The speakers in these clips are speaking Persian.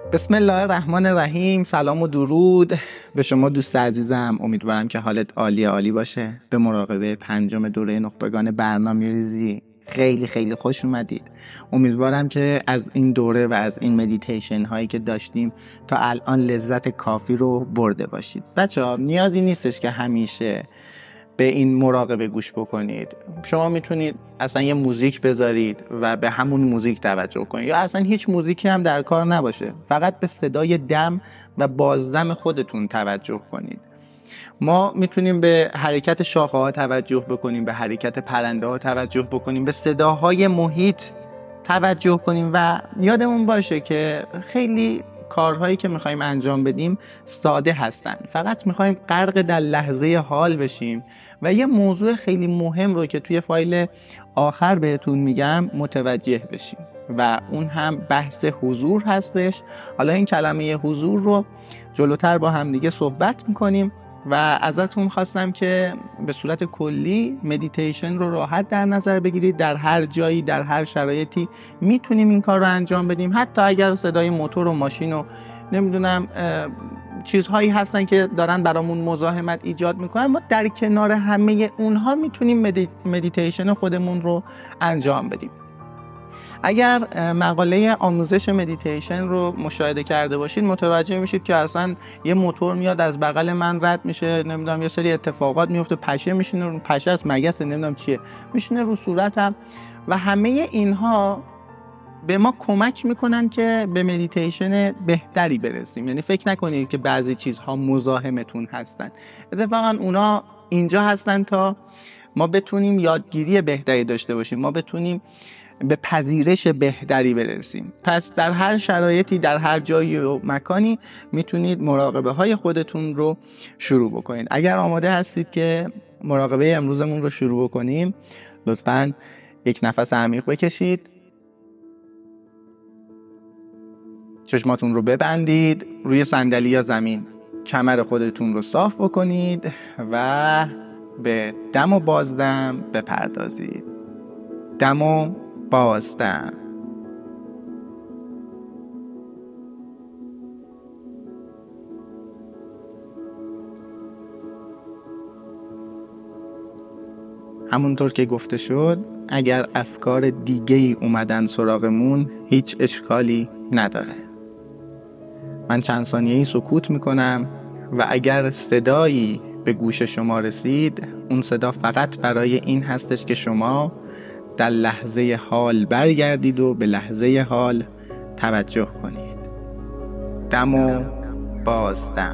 بسم الله الرحمن الرحیم. سلام و درود به شما دوست عزیزم. امیدوارم که حالت عالی باشه. به مراقبه 5م دوره نخبگان برنامه‌ریزی خیلی خیلی خوش اومدید. امیدوارم که از این دوره و از این مدیتیشن هایی که داشتیم تا الان لذت کافی رو برده باشید. بچه‌ها نیازی نیستش که همیشه به این مراقبه گوش بکنید. شما میتونید اصلا یه موزیک بذارید و به همون موزیک توجه کنید، یا اصلا هیچ موزیکی هم در کار نباشه، فقط به صدای دم و بازدم خودتون توجه کنید. ما میتونیم به حرکت شاخه ها توجه بکنیم، به حرکت پرنده ها توجه بکنیم، به صداهای محیط توجه کنیم و یادمون باشه که خیلی کارهایی که میخوایم انجام بدیم ساده هستن. فقط میخوایم غرق در لحظه حال بشیم و یه موضوع خیلی مهم رو که توی فایل آخر بهتون میگم متوجه بشیم و اون هم بحث حضور هستش. حالا این کلمه حضور رو جلوتر با هم دیگه صحبت میکنیم و ازتون خواستم که به صورت کلی مدیتیشن رو راحت در نظر بگیرید. در هر جایی، در هر شرایطی میتونیم این کار رو انجام بدیم. حتی اگر صدای موتور و ماشین و نمیدونم چیزهایی هستن که دارن برامون مزاحمت ایجاد میکنن، ما در کنار همه اونها میتونیم مدیتیشن خودمون رو انجام بدیم. اگر مقاله آموزش مدیتیشن رو مشاهده کرده باشید متوجه میشید که اصلا یه موتور میاد از بغل من رد میشه، نمیدونم یه سری اتفاقات میفته، پشه میشینه رو پشه است، مگس نمیدونم چیه میشینه رو صورتم و همه اینها به ما کمک میکنن که به مدیتیشن بهتری برسیم. یعنی فکر نکنید که بعضی چیزها مزاحمتون هستن، اتفاقا اونا اینجا هستن تا ما بتونیم یادگیری بهتری داشته باشیم، ما بتونیم به پذیرش بهتری برسیم. پس در هر شرایطی، در هر جایی و مکانی میتونید مراقبه های خودتون رو شروع بکنید. اگر آماده هستید که مراقبه امروزمون رو شروع بکنیم، لطفاً یک نفس عمیق بکشید، چشماتون رو ببندید، روی صندلی یا زمین کمر خودتون رو صاف بکنید و به دم و بازدم بپردازید. دم و بازدم. همونطور که گفته شد، اگر افکار دیگه‌ای اومدن سراغمون هیچ اشکالی نداره. من چند ثانیه‌ای سکوت میکنم و اگر صدایی به گوش شما رسید، اون صدا فقط برای این هستش که شما در لحظه حال برگردید و به لحظه حال توجه کنید. دم و بازدم.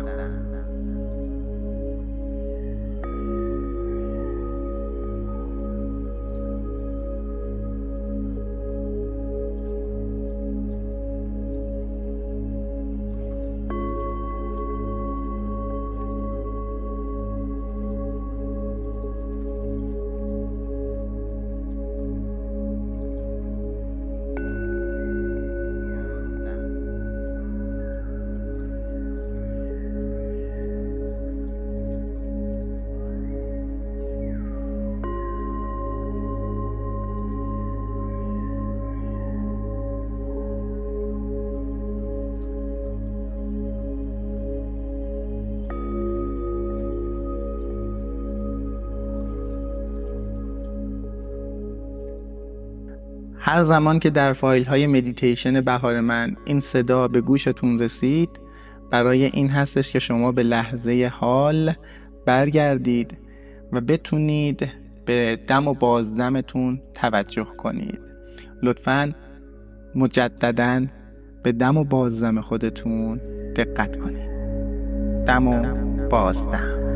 هر زمان که در فایل های مدیتیشن بهار من این صدا به گوشتون رسید، برای این هستش که شما به لحظه حال برگردید و بتونید به دم و بازدمتون توجه کنید. لطفاً مجدداً به دم و بازدم خودتون دقت کنید. دم و بازدم.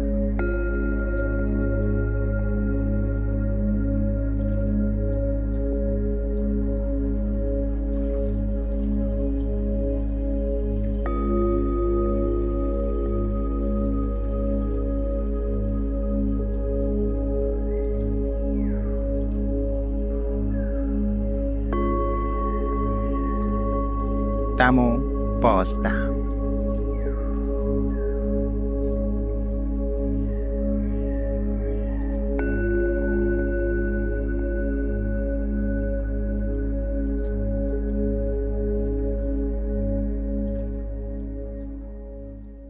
دم و بازدم.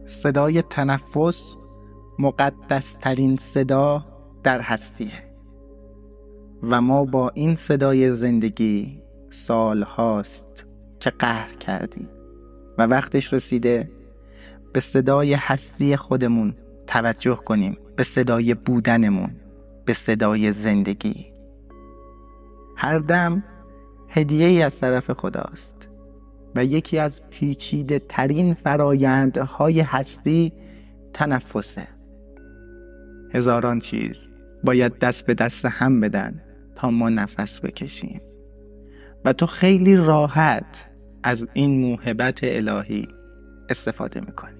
صدای تنفس مقدس ترین صدا در هستیه و ما با این صدای زندگی سال هاست که قهر کردیم و وقتش رسیده به صدای هستی خودمون توجه کنیم، به صدای بودنمون، به صدای زندگی. هر دم هدیه ای از طرف خداست و یکی از پیچیده ترین فرایندهای هستی تنفسه. هزاران چیز باید دست به دست هم بدن تا ما نفس بکشیم و تو خیلی راحت از این موهبت الهی استفاده میکنی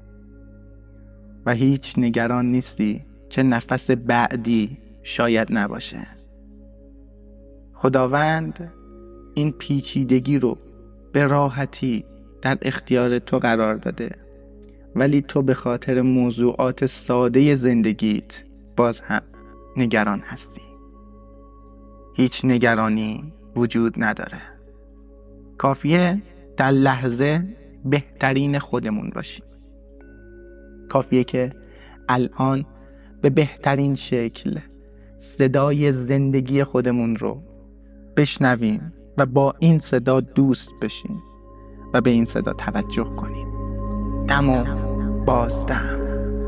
و هیچ نگران نیستی که نفس بعدی شاید نباشه. خداوند این پیچیدگی رو به راحتی در اختیار تو قرار داده، ولی تو به خاطر موضوعات ساده زندگیت باز هم نگران هستی. هیچ نگرانی وجود نداره. کافیه در لحظه بهترین خودمون باشیم. کافیه که الان به بهترین شکل صدای زندگی خودمون رو بشنویم و با این صدا دوست بشیم و به این صدا توجه کنیم. دم و بازدم.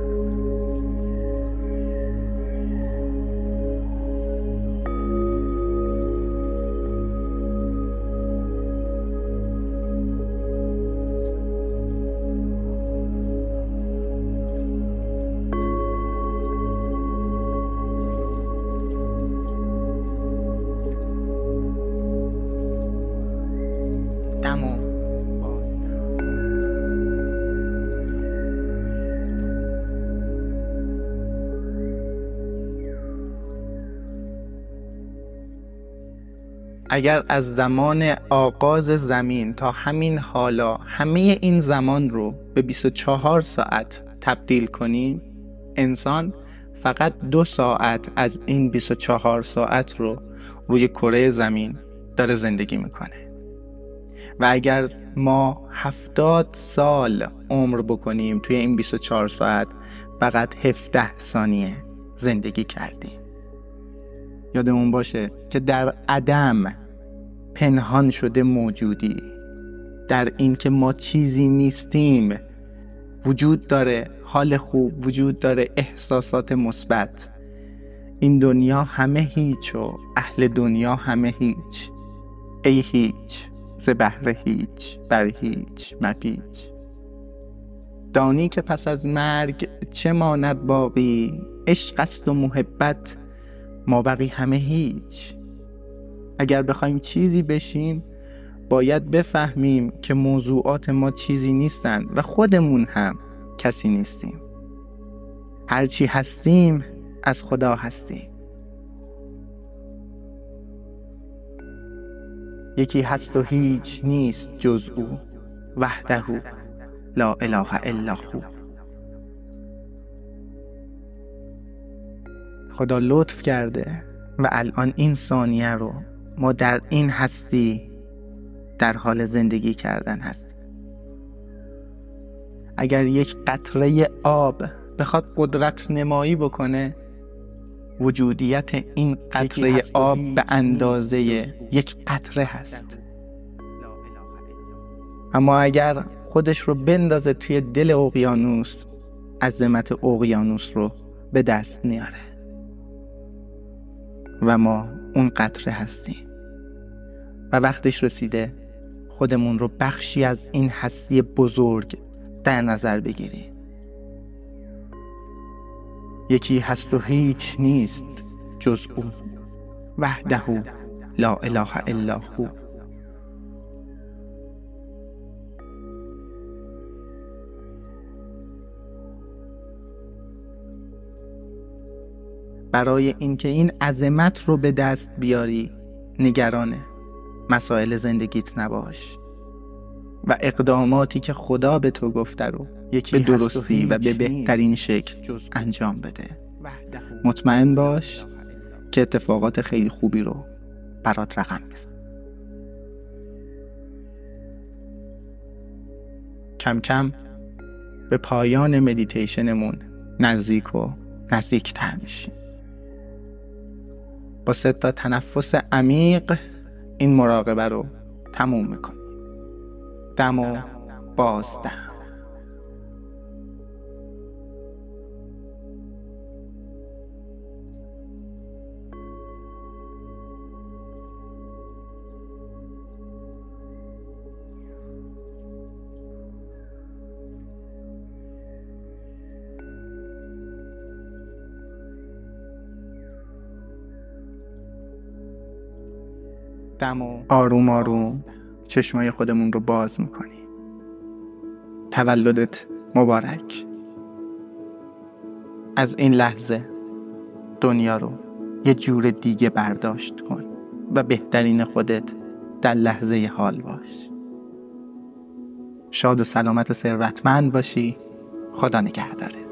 دم و بازدم. اگر از زمان آغاز زمین تا همین حالا همه این زمان رو به 24 ساعت تبدیل کنیم، انسان فقط 2 ساعت از این 24 ساعت رو روی کره زمین داره زندگی میکنه. و اگر ما 70 سال عمر بکنیم توی این 24 ساعت فقط 17 ثانیه زندگی کردیم. یادمون باشه که در عدم پنهان شده موجودی، در این که ما چیزی نیستیم وجود داره حال خوب، وجود داره احساسات مثبت. این دنیا همه هیچ و اهل دنیا همه هیچ. ای هیچ ز بهر هیچ بر هیچ مپیچ. دانی که پس از مرگ چه ماند باقی، عشق است و محبت ما بقی همه هیچ. اگر بخوایم چیزی بشیم باید بفهمیم که موضوعات ما چیزی نیستن و خودمون هم کسی نیستیم. هرچی هستیم از خدا هستیم. یکی هست و هیچ نیست جز او، وحده لا اله الا هو. خدا لطف کرده و الان این ثانیه رو ما در این هستی در حال زندگی کردن هستیم. اگر یک قطره آب بخواد قدرت نمایی بکنه، وجودیت این قطره آب به اندازه یک قطره هست. اما اگر خودش رو بندازه توی دل اقیانوس، عظمت اقیانوس رو به دست میاره و ما اون قطره هستیم و وقتش رسیده خودمون رو بخشی از این هستی بزرگ در نظر بگیریم. یکی هست و هیچ نیست جز او، وحده لا اله الا هو. برای اینکه این عظمت رو به دست بیاری نگران مسائل زندگیت نباش و اقداماتی که خدا به تو گفته رو به درستی و به بهترین شکل انجام بده. مطمئن باش که اتفاقات خیلی خوبی رو برات رقم میزن. کم کم به پایان مدیتیشنمون نزدیک و نزدیکتر میشیم. با 3 تنفس عمیق این مراقبه رو تموم میکنیم. دم و بازدم. دم و آروم آروم چشمای خودمون رو باز میکنیم. تولدت مبارک. از این لحظه دنیا رو یه جور دیگه برداشت کن و بهترین خودت در لحظه حال باش. شاد و سلامت و ثروتمند باشی. خدا نگهدارت.